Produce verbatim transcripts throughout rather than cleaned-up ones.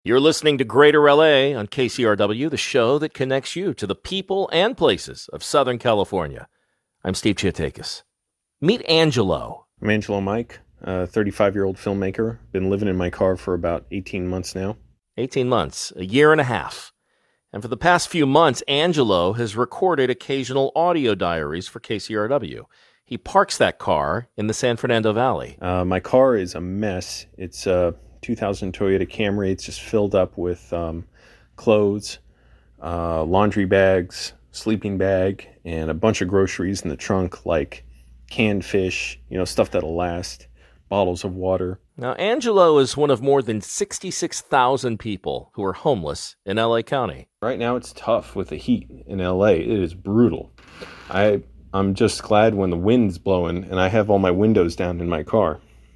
You're listening to Greater L A on K C R W, the show that connects you to the people and places of Southern California. I'm Steve Chiatakis. Meet Angelo. I'm Angelo Mike, a thirty-five-year-old filmmaker. Been living in my car for about eighteen months now. eighteen months, a year and a half. And for the past few months, Angelo has recorded occasional audio diaries for K C R W. He parks that car in the San Fernando Valley. Uh, my car is a mess. It's a two thousand Toyota Camry. It's just filled up with um, clothes, uh, laundry bags, sleeping bag, and a bunch of groceries in the trunk, like canned fish, you know, stuff that'll last, bottles of water. Now, Angelo is one of more than sixty-six thousand people who are homeless in L A County. Right now it's tough with the heat in L A. It is brutal. I, I'm just glad when the wind's blowing and I have all my windows down in my car.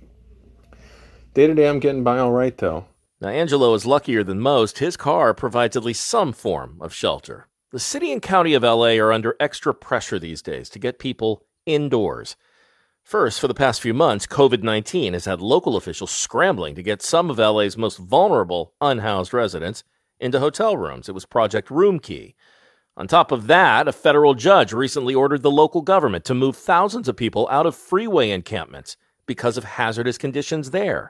Day to day, I'm getting by all right, though. Now, Angelo is luckier than most. His car provides at least some form of shelter. The city and county of L A are under extra pressure these days to get people indoors. First, for the past few months, covid nineteen has had local officials scrambling to get some of L A's most vulnerable unhoused residents into hotel rooms. It was Project Roomkey. On top of that, a federal judge recently ordered the local government to move thousands of people out of freeway encampments because of hazardous conditions there.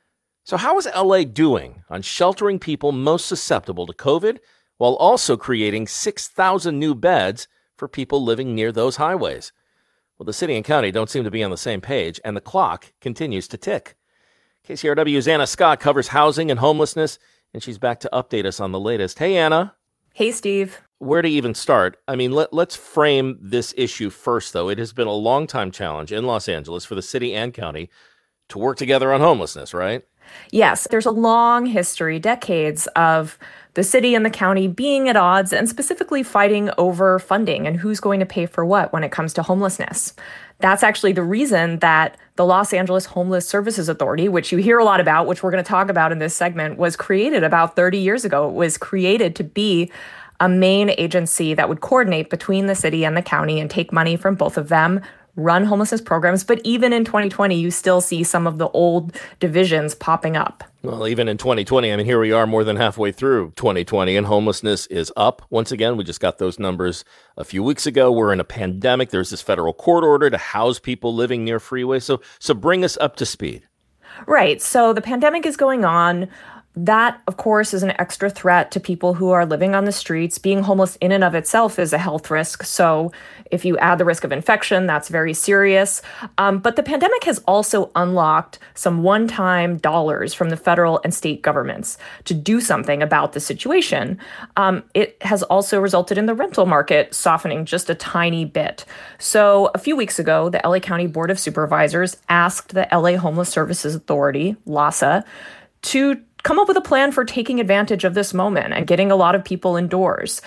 So how is L A doing on sheltering people most susceptible to COVID while also creating six thousand new beds for people living near those highways? Well, the city and county don't seem to be on the same page, and the clock continues to tick. K C R W's Anna Scott covers housing and homelessness, and she's back to update us on the latest. Hey, Anna. Hey, Steve. Where to even start? I mean, let, let's frame this issue first, though. It has been a long-time challenge in Los Angeles for the city and county to work together on homelessness, right? Yes, there's a long history, decades of the city and the county being at odds and specifically fighting over funding and who's going to pay for what when it comes to homelessness. That's actually the reason that the Los Angeles Homeless Services Authority, which you hear a lot about, which we're going to talk about in this segment, was created about thirty years ago. It was created to be a main agency that would coordinate between the city and the county and take money from both of them, run homelessness programs. But even in twenty twenty, you still see some of the old divisions popping up. Well, even in twenty twenty, I mean, here we are more than halfway through twenty twenty, and homelessness is up. Once again, we just got those numbers a few weeks ago. We're in a pandemic. There's this federal court order to house people living near freeways. So, so bring us up to speed. Right. So the pandemic is going on. That, of course, is an extra threat to people who are living on the streets. Being homeless in and of itself is a health risk. So if you add the risk of infection, that's very serious. Um, but the pandemic has also unlocked some one-time dollars from the federal and state governments to do something about the situation. Um, it has also resulted in the rental market softening just a tiny bit. So a few weeks ago, the L A County Board of Supervisors asked the L A Homeless Services Authority, LAHSA, to come up with a plan for taking advantage of this moment and getting a lot of people indoors.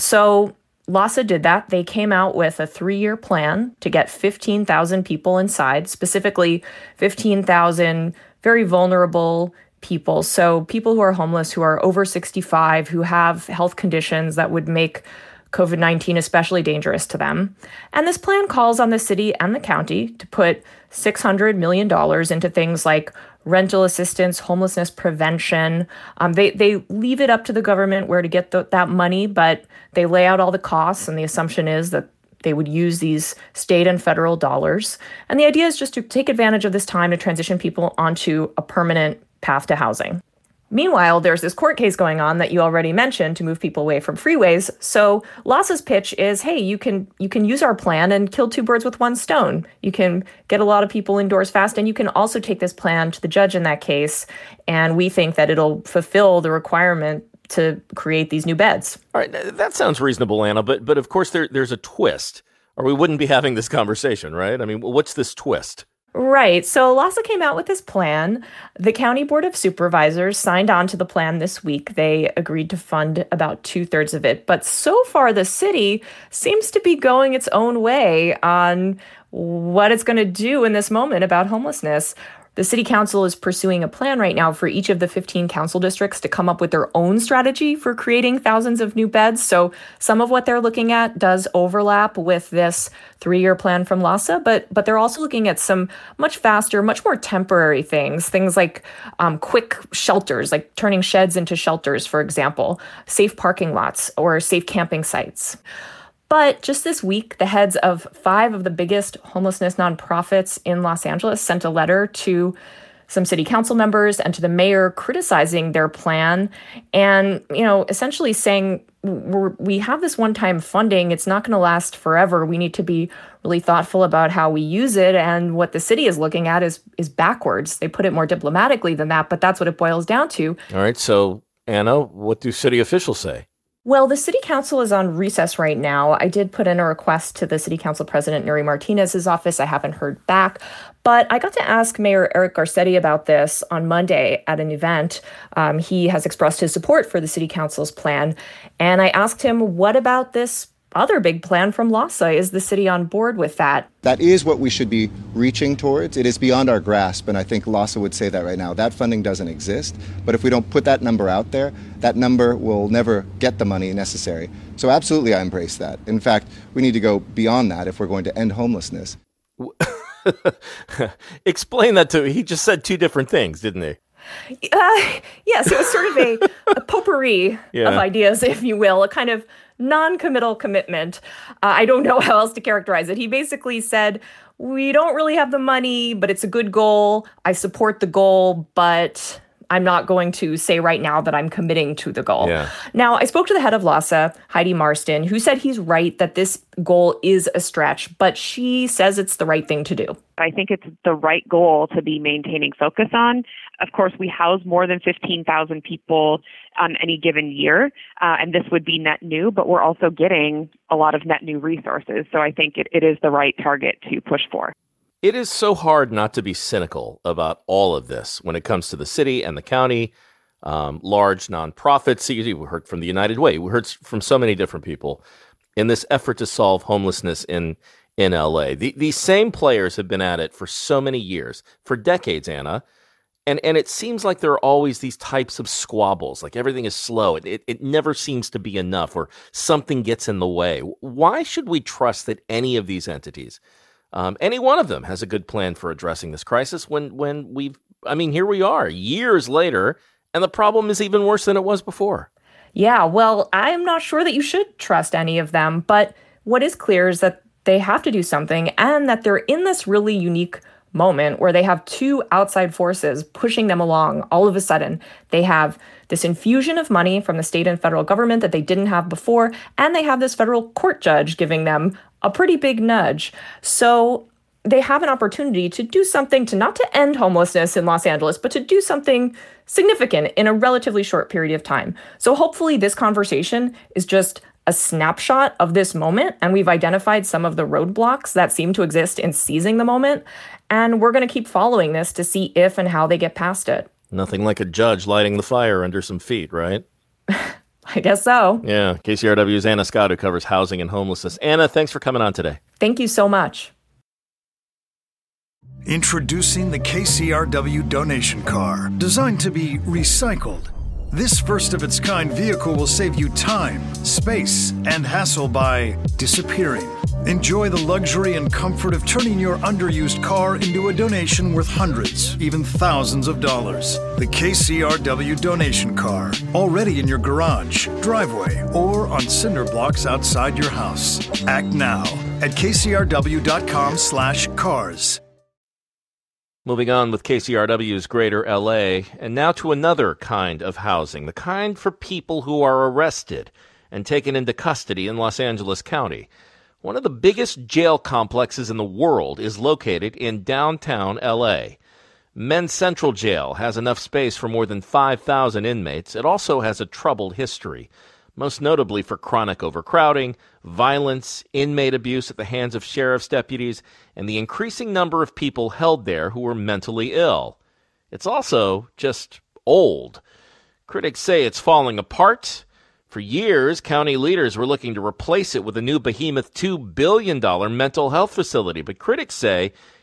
So LAHSA did that. They came out with a three-year plan to get fifteen thousand people inside, specifically fifteen thousand very vulnerable people. So people who are homeless, who are over sixty-five, who have health conditions that would make covid nineteen especially dangerous to them. And this plan calls on the city and the county to put six hundred million dollars into things like rental assistance, homelessness prevention. Um, they, they leave it up to the government where to get the, that money, but they lay out all the costs, and the assumption is that they would use these state and federal dollars. And the idea is just to take advantage of this time to transition people onto a permanent path to housing. Meanwhile, there's this court case going on that you already mentioned to move people away from freeways. So LAHSA's pitch is, hey, you can you can use our plan and kill two birds with one stone. You can get a lot of people indoors fast, and you can also take this plan to the judge in that case. And we think that it'll fulfill the requirement to create these new beds. All right, that sounds reasonable, Anna, but but of course there there's a twist, or we wouldn't be having this conversation, right? I mean, what's this twist? Right. So LAHSA came out with this plan. The County Board of Supervisors signed on to the plan this week. They agreed to fund about two thirds of it. But so far, the city seems to be going its own way on what it's going to do in this moment about homelessness. The city council is pursuing a plan right now for each of the fifteen council districts to come up with their own strategy for creating thousands of new beds. So some of what they're looking at does overlap with this three-year plan from LAHSA, but but they're also looking at some much faster, much more temporary things, things like um, quick shelters, like turning sheds into shelters, for example, safe parking lots or safe camping sites. But just this week, the heads of five of the biggest homelessness nonprofits in Los Angeles sent a letter to some city council members and to the mayor criticizing their plan and, you know, essentially saying, we're, we have this one-time funding. It's not going to last forever. We need to be really thoughtful about how we use it. And what the city is looking at is is backwards. They put it more diplomatically than that, but that's what it boils down to. All right. So, Anna, what do city officials say? Well, the city council is on recess right now. I did put in a request to the city council president, Nury Martinez's office. I haven't heard back. But I got to ask Mayor Eric Garcetti about this on Monday at an event. Um, he has expressed his support for the city council's plan. And I asked him, what about this other big plan from LAHSA? Is the city on board with that? That is what we should be reaching towards. It is beyond our grasp, and I think LAHSA would say that right now. That funding doesn't exist, but if we don't put that number out there, that number will never get the money necessary. So absolutely, I embrace that. In fact, we need to go beyond that if we're going to end homelessness. Explain that to me. He just said two different things, didn't he? Uh, yes, it was sort of a, a potpourri yeah. of ideas, if you will, a kind of non-committal commitment. Uh, I don't know how else to characterize it. He basically said, we don't really have the money, but it's a good goal. I support the goal, but I'm not going to say right now that I'm committing to the goal. Yeah. Now, I spoke to the head of LAHSA, Heidi Marston, who said he's right that this goal is a stretch, but she says it's the right thing to do. I think it's the right goal to be maintaining focus on. Of course, we house more than fifteen thousand people on any given year, uh, and this would be net new, but we're also getting a lot of net new resources. So I think it, it is the right target to push for. It is so hard not to be cynical about all of this when it comes to the city and the county, um, large nonprofits. We heard from the United Way. We heard from so many different people in this effort to solve homelessness in in L A. The, these same players have been at it for so many years, for decades, Anna. And and it seems like there are always these types of squabbles, like everything is slow. It, it, it never seems to be enough or something gets in the way. Why should we trust that any of these entities, um, any one of them has a good plan for addressing this crisis when, when we've, I mean, here we are years later, and the problem is even worse than it was before. Yeah, well, I'm not sure that you should trust any of them, but what is clear is that they have to do something and that they're in this really unique moment where they have two outside forces pushing them along. All of a sudden, they have this infusion of money from the state and federal government that they didn't have before, and they have this federal court judge giving them a pretty big nudge. So they have an opportunity to do something to not to end homelessness in Los Angeles, but to do something significant in a relatively short period of time. So hopefully this conversation is just a snapshot of this moment, and we've identified some of the roadblocks that seem to exist in seizing the moment, and we're going to keep following this to see if and how they get past it. Nothing like a judge lighting the fire under some feet, right? I guess so. Yeah. K C R W's Anna Scott, who covers housing and homelessness. Anna, thanks for coming on today. Thank you so much. Introducing the K C R W donation car, designed to be recycled. This first-of-its-kind vehicle will save you time, space, and hassle by disappearing. Enjoy the luxury and comfort of turning your underused car into a donation worth hundreds, even thousands of dollars. The K C R W donation car, already in your garage, driveway, or on cinder blocks outside your house. Act now at kcrw.com slash cars. Moving on with K C R W's Greater L A, and now to another kind of housing, the kind for people who are arrested and taken into custody in Los Angeles County. One of the biggest jail complexes in the world is located in downtown L A. Men's Central Jail has enough space for more than five thousand inmates. It also has a troubled history, most notably for chronic overcrowding, violence, inmate abuse at the hands of sheriff's deputies, and the increasing number of people held there who were mentally ill. It's also just old. Critics say it's falling apart. For years, county leaders were looking to replace it with a new behemoth two billion dollars mental health facility, but critics say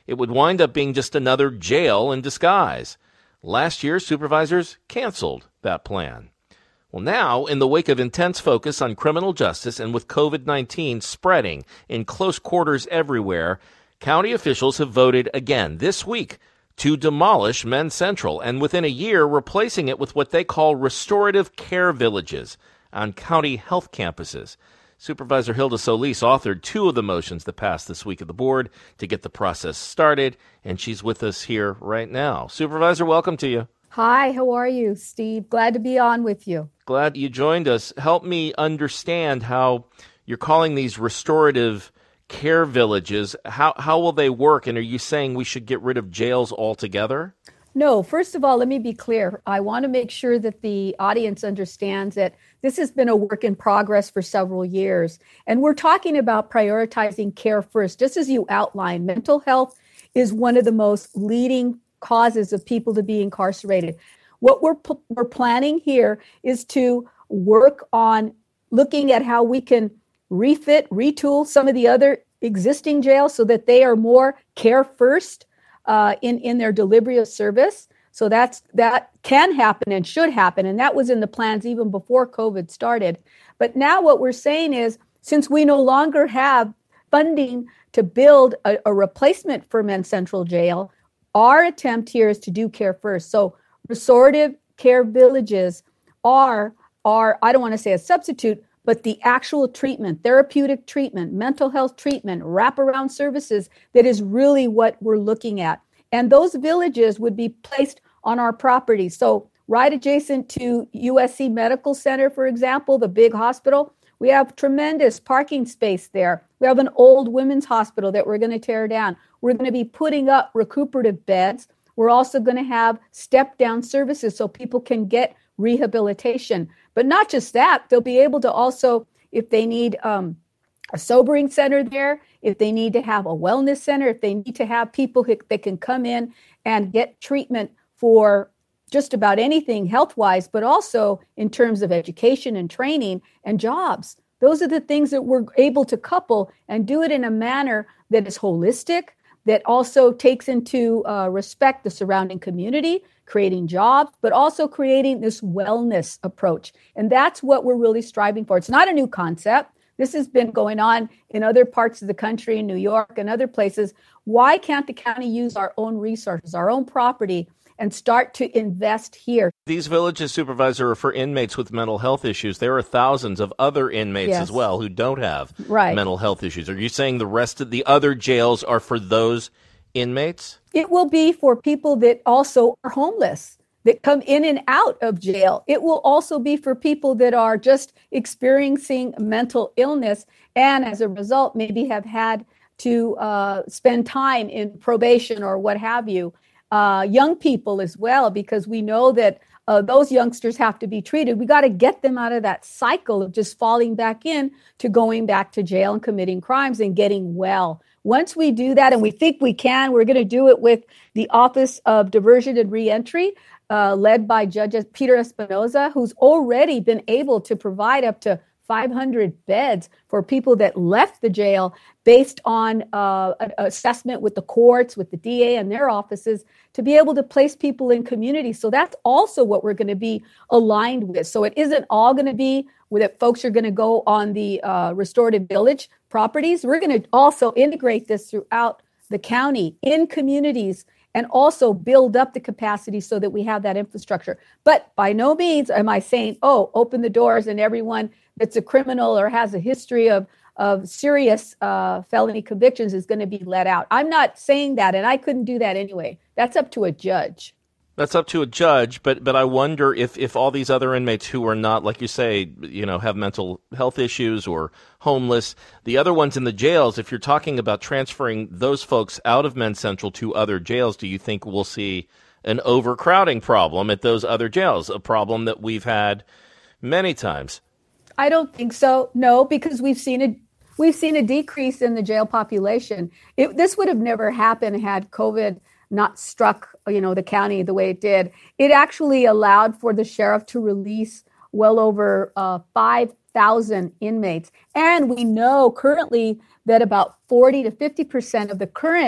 it would wind up being just another jail in disguise. Last year, supervisors canceled that plan. Well, now, in the wake of intense focus on criminal justice and with covid nineteen spreading in close quarters everywhere, county officials have voted again this week to demolish Men's Central and within a year replacing it with what they call restorative care villages on county health campuses. Supervisor Hilda Solis authored two of the motions that passed this week at the board to get the process started, and she's with us here right now. Supervisor, welcome to you. Hi, how are you, Steve? Glad to be on with you. Glad you joined us. Help me understand how you're calling these restorative care villages. How how will they work? And are you saying we should get rid of jails altogether? No, first of all, let me be clear. I want to make sure that the audience understands that this has been a work in progress for several years. And we're talking about prioritizing care first. Just as you outlined, mental health is one of the most leading causes of people to be incarcerated. What we're we're planning here is to work on looking at how we can refit, retool some of the other existing jails so that they are more care first uh, in, in their delivery of service. So that's that can happen and should happen. And that was in the plans even before COVID started. But now what we're saying is, since we no longer have funding to build a, a replacement for Men's Central Jail, our attempt here is to do care first. So restorative care villages are, are I don't want to say a substitute, but the actual treatment, therapeutic treatment, mental health treatment, wraparound services, that is really what we're looking at. And those villages would be placed on our property. So right adjacent to U S C Medical Center, for example, the big hospital, we have tremendous parking space there. We have an old women's hospital that we're going to tear down. We're going to be putting up recuperative beds. We're also going to have step-down services so people can get rehabilitation. But not just that, they'll be able to also, if they need um, a sobering center there, if they need to have a wellness center, if they need to have people who, that can come in and get treatment for just about anything health-wise, but also in terms of education and training and jobs. Those are the things that we're able to couple and do it in a manner that is holistic, that also takes into uh, respect the surrounding community, creating jobs, but also creating this wellness approach. And that's what we're really striving for. It's not a new concept. This has been going on in other parts of the country, in New York and other places. Why can't the county use our own resources, our own property, and start to invest here? These villages, Supervisor, are for inmates with mental health issues. There are thousands of other inmates Yes. as well who don't have Right. mental health issues. Are you saying the rest of the other jails are for those inmates? It will be for people that also are homeless, that come in and out of jail. It will also be for people that are just experiencing mental illness and as a result maybe have had to uh, spend time in probation or what have you. Uh, young people as well, because we know that uh, those youngsters have to be treated. We got to get them out of that cycle of just falling back in to going back to jail and committing crimes and getting well. Once we do that, and we think we can, we're going to do it with the Office of Diversion and Reentry, uh, led by Judge Peter Espinoza, who's already been able to provide up to five hundred beds for people that left the jail based on uh, an assessment with the courts, with the D A and their offices, to be able to place people in communities. So that's also what we're going to be aligned with. So it isn't all going to be that folks are going to go on the uh, restorative village properties. We're going to also integrate this throughout the county in communities and also build up the capacity so that we have that infrastructure. But by no means am I saying, oh, open the doors and everyone that's a criminal or has a history of, of serious uh, felony convictions is going to be let out. I'm not saying that, and I couldn't do that anyway. That's up to a judge. That's up to a judge, but but I wonder if, if all these other inmates who are not, like you say, you know, have mental health issues or homeless, the other ones in the jails, if you're talking about transferring those folks out of Men's Central to other jails, do you think we'll see an overcrowding problem at those other jails, a problem that we've had many times? I don't think so, no, because we've seen a we've seen a decrease in the jail population. It, this would have never happened had COVID not struck, you know, the county the way it did. It actually allowed for the sheriff to release well over uh, five thousand inmates. And we know currently that about forty to fifty percent of the current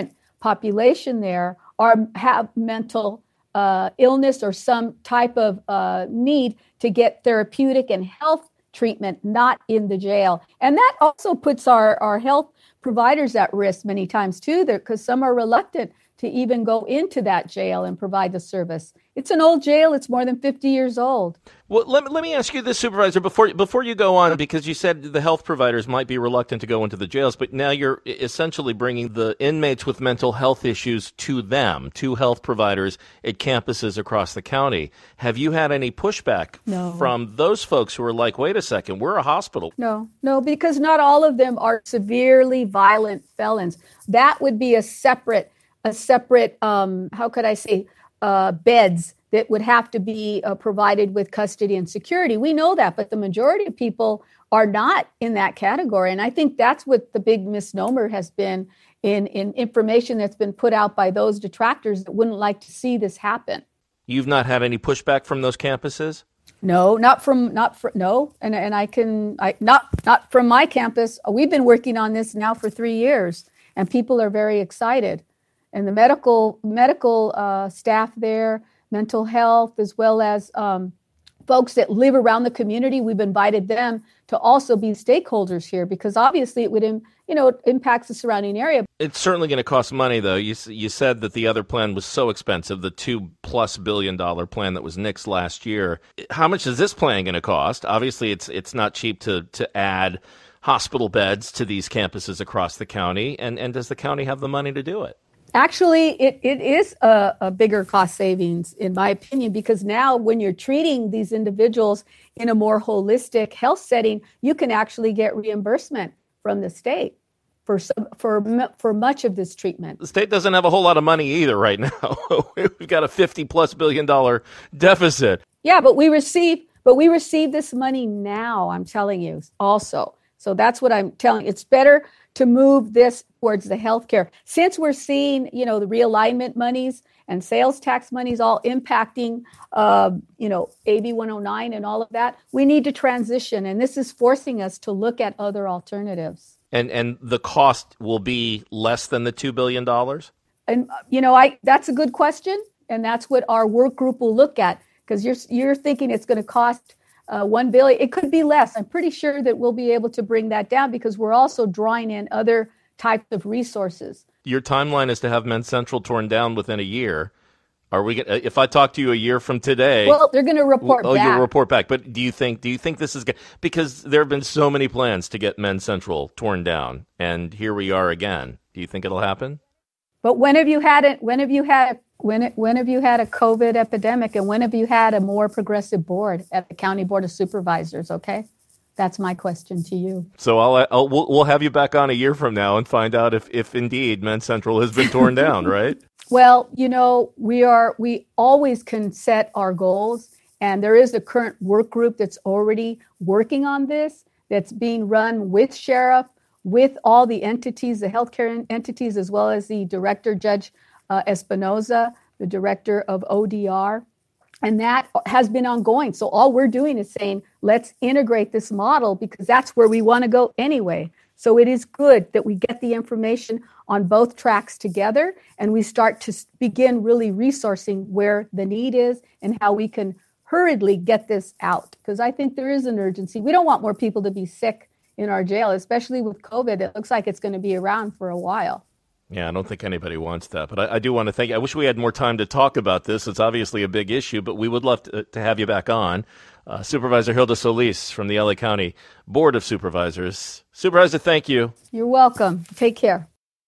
population there are have mental uh, illness or some type of uh, need to get therapeutic and health treatment, not in the jail. And that also puts our, our health providers at risk many times too, because some are reluctant to even go into that jail and provide the service. It's an old jail. It's more than fifty years old. Well, let, let me ask you this, Supervisor, before before you go on, because you said the health providers might be reluctant to go into the jails, but now you're essentially bringing the inmates with mental health issues to them, to health providers at campuses across the county. Have you had any pushback no. from those folks who are like, wait a second, we're a hospital? No, no, because not all of them are severely violent felons. That would be a separate, a separate, um, how could I say, uh, beds that would have to be uh, provided with custody and security. We know that, but the majority of people are not in that category. And I think that's what the big misnomer has been in, in information that's been put out by those detractors that wouldn't like to see this happen. You've not had any pushback from those campuses? No, not from, not for, no. And, and I can, I, not, not from my campus. We've been working on this now for three years and people are very excited. And the medical, medical uh, staff there, mental health, as well as um, folks that live around the community. We've invited them to also be stakeholders here because obviously it would, you know, it impacts the surrounding area. It's certainly going to cost money, though. You you said that the other plan was so expensive, the two plus billion dollar plan that was nixed last year. How much is this plan going to cost? Obviously, it's it's not cheap to to add hospital beds to these campuses across the county. And, and does the county have the money to do it? Actually, it, it is a, a bigger cost savings, in my opinion, because now when you're treating these individuals in a more holistic health setting, you can actually get reimbursement from the state for some, for for much of this treatment. The state doesn't have a whole lot of money either right now. We've got a fifty plus billion dollar deficit. Yeah, but we receive but we receive this money now, I'm telling you, also. So that's what I'm telling you. It's better to move this towards the healthcare. Since we're seeing, you know, the realignment monies and sales tax monies all impacting, uh, you know, A B one oh nine and all of that, we need to transition. And this is forcing us to look at other alternatives. And and the cost will be less than the two billion dollars? And, you know, I that's a good question. And that's what our work group will look at, because you're you're thinking it's going to cost Uh, one billion. It could be less. I'm pretty sure that we'll be able to bring that down because we're also drawing in other types of resources. Your timeline is to have Men's Central torn down within a year. Are we? If I talk to you a year from today, well, they're going to report oh, back. you'll report back. But do you think? Do you think this is good? Because there have been so many plans to get Men's Central torn down, and here we are again. Do you think it'll happen? But when have you had it? When have you had? When it, when have you had a COVID epidemic, and when have you had a more progressive board at the County Board of Supervisors? Okay, that's my question to you. So I'll, I'll we'll, we'll have you back on a year from now and find out if, if indeed Men's Central has been torn down, right? Well, you know, we are we always can set our goals, and there is a current work group that's already working on this. That's being run with sheriff, with all the entities, the healthcare entities, as well as the director, Judge Uh, Espinoza, the director of O D R, and that has been ongoing. So all we're doing is saying, let's integrate this model because that's where we want to go anyway. So it is good that we get the information on both tracks together and we start to begin really resourcing where the need is and how we can hurriedly get this out. Because I think there is an urgency. We don't want more people to be sick in our jail, especially with COVID. It looks like it's going to be around for a while. Yeah, I don't think anybody wants that. But I, I do want to thank you. I wish we had more time to talk about this. It's obviously a big issue, but we would love to, to have you back on. Uh, Supervisor Hilda Solis from the L A County Board of Supervisors. Supervisor, thank you. You're welcome. Take care.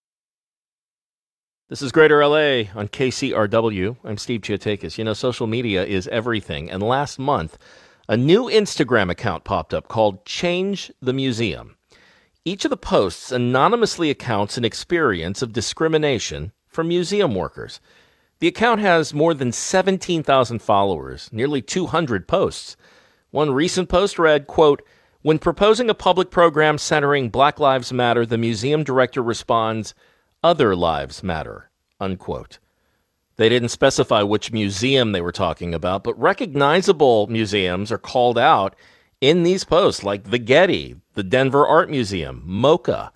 This is Greater L A on K C R W. I'm Steve Chiotakis. You know, social media is everything. And last month, a new Instagram account popped up called Change the Museum. Each of the posts anonymously accounts an experience of discrimination for museum workers. The account has more than seventeen thousand followers, nearly two hundred posts. One recent post read, quote, "When proposing a public program centering Black Lives Matter, the museum director responds, 'Other lives matter,' unquote." They didn't specify which museum they were talking about, but recognizable museums are called out in these posts, like the Getty, the Denver Art Museum, MoCA.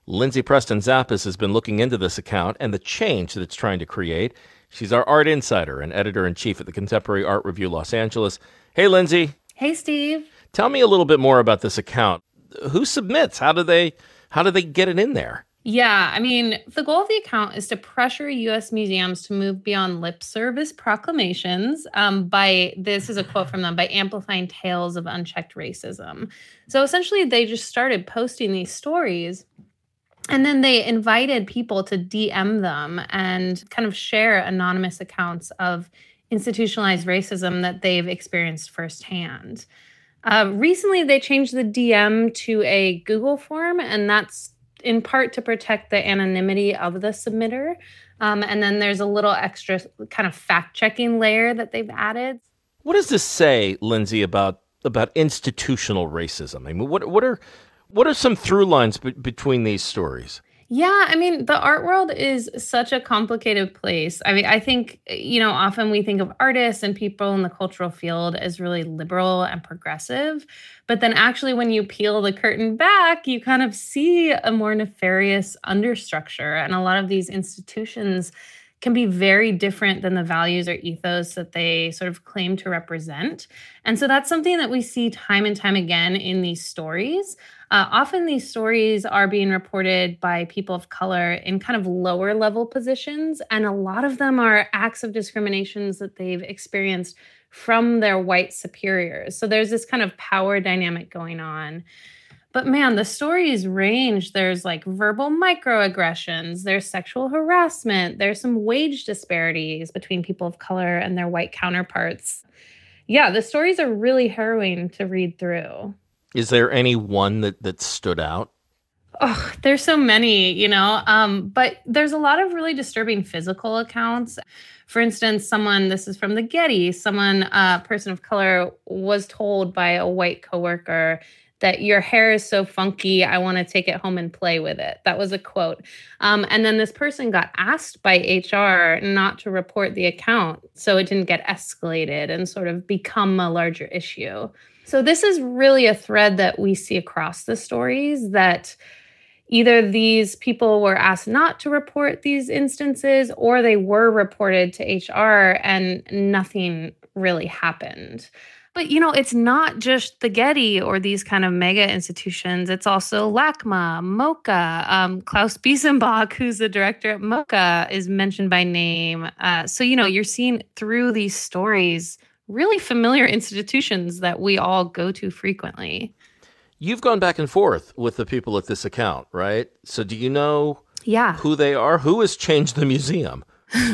Lindsay Preston Zappis has been looking into this account and the change that it's trying to create. She's our art insider and editor-in-chief at the Contemporary Art Review Los Angeles. Hey, Lindsay. Hey, Steve. Tell me a little bit more about this account. Who submits? How do they how do they get it in there? Yeah, I mean, the goal of the account is to pressure U S museums to move beyond lip service proclamations um, by, this is a quote from them, by amplifying tales of unchecked racism. So essentially, they just started posting these stories, and then they invited people to D M them and kind of share anonymous accounts of institutionalized racism that they've experienced firsthand. Uh, recently, they changed the D M to a Google form, and that's in part to protect the anonymity of the submitter. Um, and then there's a little extra kind of fact-checking layer that they've added. What does this say, Lindsay, about about institutional racism? I mean, what what are what are some through lines be- between these stories? Yeah, I mean, the art world is such a complicated place. I mean, I think, you know, often we think of artists and people in the cultural field as really liberal and progressive. But then actually, when you peel the curtain back, you kind of see a more nefarious understructure. And a lot of these institutions can be very different than the values or ethos that they sort of claim to represent. And so that's something that we see time and time again in these stories. Uh, often these stories are being reported by people of color in kind of lower level positions, and a lot of them are acts of discriminations that they've experienced from their white superiors. So there's this kind of power dynamic going on. But man, the stories range. There's like verbal microaggressions, there's sexual harassment, there's some wage disparities between people of color and their white counterparts. Yeah, the stories are really harrowing to read through. Is there any one that, that stood out? Oh, there's so many, you know, um, but there's a lot of really disturbing physical accounts. For instance, someone, this is from the Getty, someone, a uh, person of color was told by a white coworker that your hair is so funky, I want to take it home and play with it. That was a quote. Um, and then this person got asked by H R not to report the account so it didn't get escalated and sort of become a larger issue. So this is really a thread that we see across the stories, that either these people were asked not to report these instances or they were reported to H R and nothing really happened. But, you know, it's not just the Getty or these kind of mega institutions. It's also LACMA, MoCA. Um, Klaus Biesenbach, who's the director at MoCA, is mentioned by name. Uh, so, you know, you're seeing through these stories really familiar institutions that we all go to frequently. You've gone back and forth with the people at this account, right? So do you know yeah. who they are? Who has changed the museum?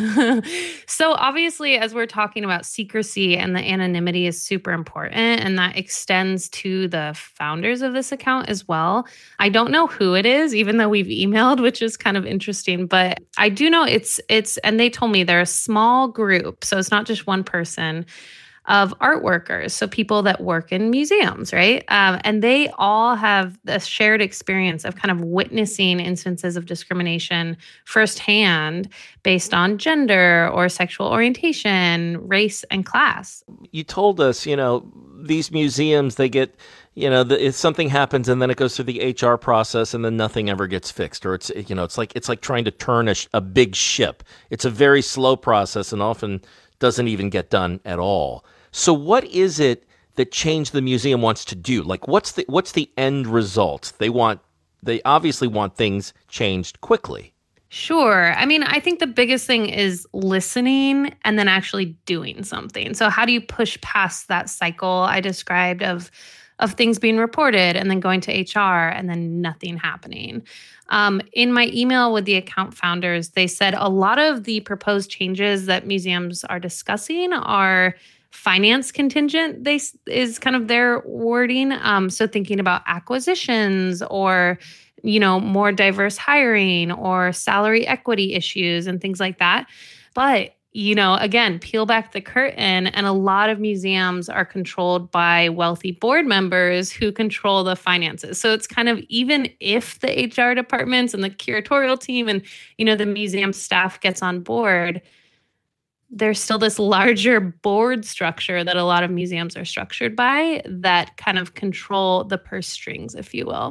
So obviously, as we're talking about, secrecy and the anonymity is super important, and that extends to the founders of this account as well. I don't know who it is, even though we've emailed, which is kind of interesting, but I do know it's, it's, and they told me they're a small group. So it's not just one person, of art workers, so people that work in museums, right? Um, and they all have a shared experience of kind of witnessing instances of discrimination firsthand based on gender or sexual orientation, race, and class. You told us, you know, these museums, they get, you know, the, if something happens and then it goes through the H R process and then nothing ever gets fixed, or it's, you know, it's like it's like trying to turn a, a big ship. It's a very slow process and often doesn't even get done at all. So what is it that Change the Museum wants to do? Like, what's the what's the end result? They want they obviously want things changed quickly. Sure. I mean, I think the biggest thing is listening and then actually doing something. So how do you push past that cycle I described of of things being reported and then going to H R and then nothing happening? Um, in my email with the account founders, they said a lot of the proposed changes that museums are discussing are finance contingent, they is kind of their wording. Um, so thinking about acquisitions or, you know, more diverse hiring or salary equity issues and things like that. But, you know, again, peel back the curtain, and a lot of museums are controlled by wealthy board members who control the finances. So it's kind of, even if the H R departments and the curatorial team and, you know, the museum staff gets on board, there's still this larger board structure that a lot of museums are structured by that kind of control the purse strings, if you will.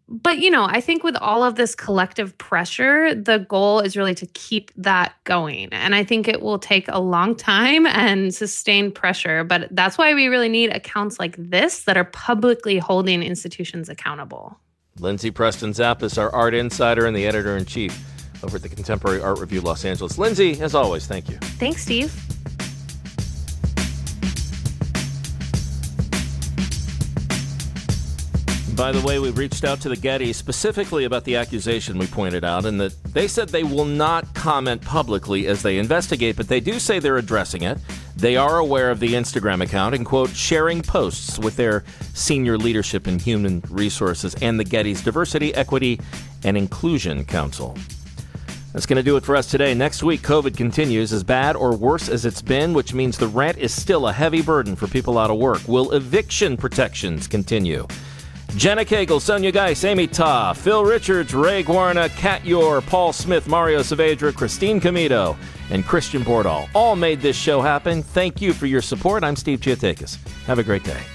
But, you know, I think with all of this collective pressure, the goal is really to keep that going. And I think it will take a long time and sustained pressure. But that's why we really need accounts like this that are publicly holding institutions accountable. Lindsay Preston Zappis, our art insider and the editor-in-chief over at the Contemporary Art Review Los Angeles. Lindsay, as always, thank you. Thanks, Steve. By the way, we reached out to the Getty specifically about the accusation we pointed out, and that they said they will not comment publicly as they investigate, but they do say they're addressing it. They are aware of the Instagram account and, quote, sharing posts with their senior leadership in human resources and the Getty's Diversity, Equity, and Inclusion Council. That's going to do it for us today. Next week, COVID continues as bad or worse as it's been, which means the rent is still a heavy burden for people out of work. Will eviction protections continue? Jenna Cagle, Sonia Geis, Amy Ta, Phil Richards, Ray Guarna, Kat Yor, Paul Smith, Mario Saavedra, Christine Comito, and Christian Bordahl all made this show happen. Thank you for your support. I'm Steve Giatakis. Have a great day.